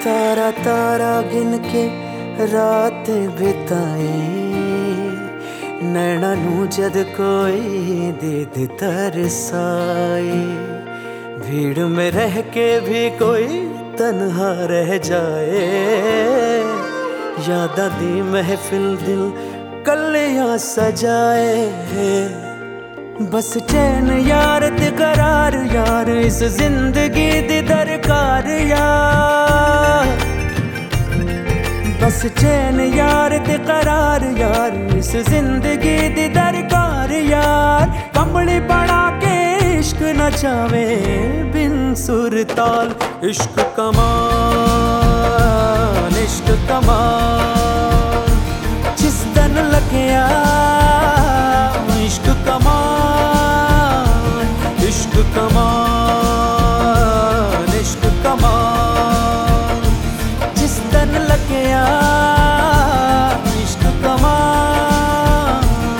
तारा तारा गिन के रात बिताए, नैना नू जद कोई दीद तरसाए। भीड़ में रह के भी कोई तन्हा रह जाए, यादा दी महफिल दिल कलियां सजाए। बस चैन यार ते करार यार, इस जिंदगी दी दरकार यार। बस चैन यार ते करार यार, इस जिंदगी दी दरकार यार। कमली बना के इश्क नचावे बिन सुर ताल, इश्क कमाल इश्क कमाल। जिस दिन लग्या इश्क कमाल, इश्क कमाल इश्क कमाल। जिस दिन लग्या इश्क कमाल।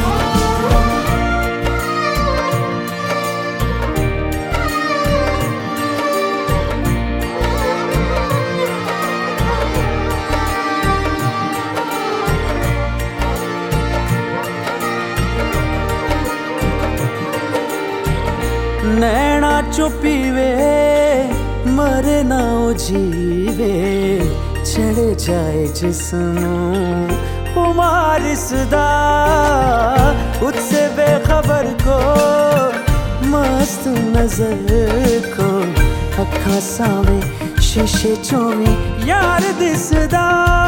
नैना चुपीवे मरे ना जीवे, चढ़ जाए जिस्मों खुमार सदा। उससे बेखबर को मस्त नजर को, अखा सावे शीशे चोवी यार दिसदा।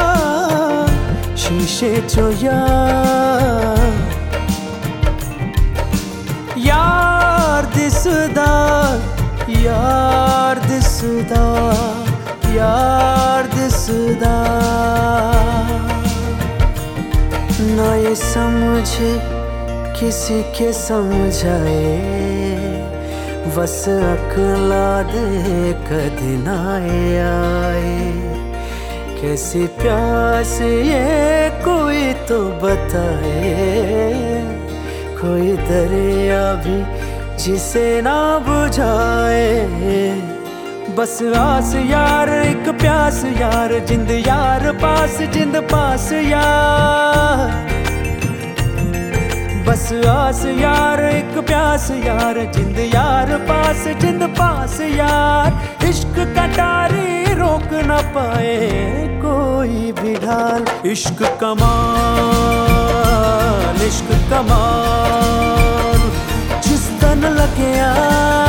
शीशे चो यार दिसदा, यार दिसदा, यार दिसदा। ना ये समझे किसी के समझाए, बस अकला दे कदी ना आए। कैसी प्यास ये कोई तो बताए, कोई दरिया भी जिसे ना बुझाए। बस आस यार एक प्यास यार, जिंद यार पास जिंद पास यार। बस आस यार एक प्यास यार, जिंद यार पास जिंद पास यार। इश्क कटारी रोक न पाए कोई भी ढाल, इश्क कमाल इश्क कमाल। जिस दिन लग्या